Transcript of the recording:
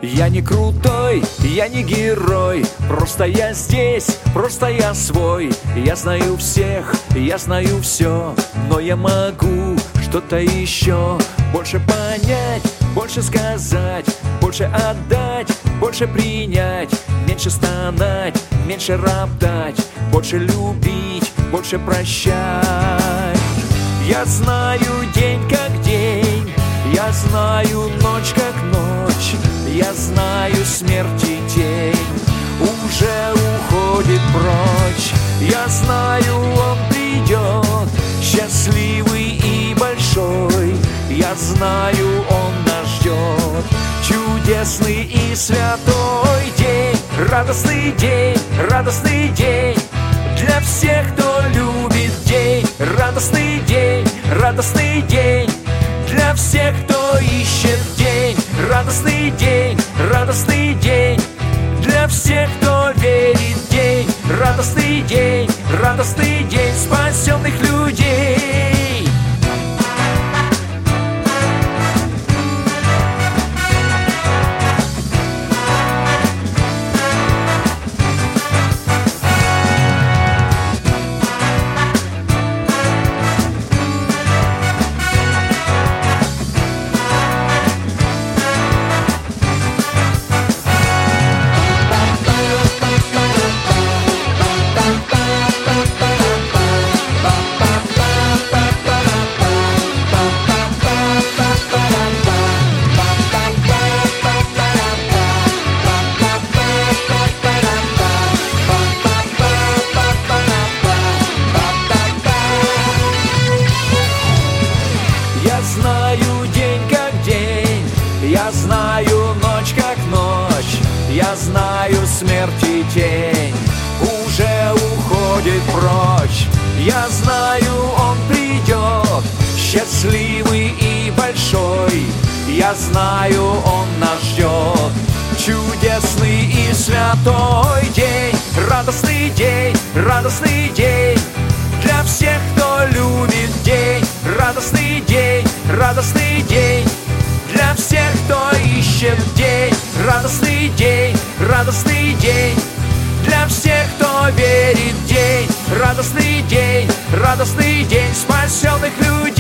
Я не крутой, я не герой, просто я здесь, просто я свой. Я знаю всех, я знаю все, но я могу что-то еще. Больше понять, больше сказать, больше отдать, больше принять. Меньше стонать, меньше роптать, больше любить, больше прощать. Я знаю день как день, я знаю ночь как ночь, я знаю смерти тень уже уходит прочь. Я знаю, он придет, счастливый и большой. Я знаю, он нас ждет, чудесный и святой день. Радостный день, радостный день для всех, кто любит день. Радостный день, радостный день для всех, кто ищет день. Радостный день, радостный день для всех, кто верит день. Радостный день, радостный день спасенных людей. Я знаю день как день, я знаю ночь как ночь, я знаю смерти тень уже уходит прочь. Я знаю, он придет, счастливый и большой. Я знаю, он нас ждет, чудесный и святой день. Радостный день, радостный день для всех, кто любит день. Радостный день, радостный день для всех, кто ищет день. Радостный день, радостный день для всех, кто верит день. Радостный день спасенных людей.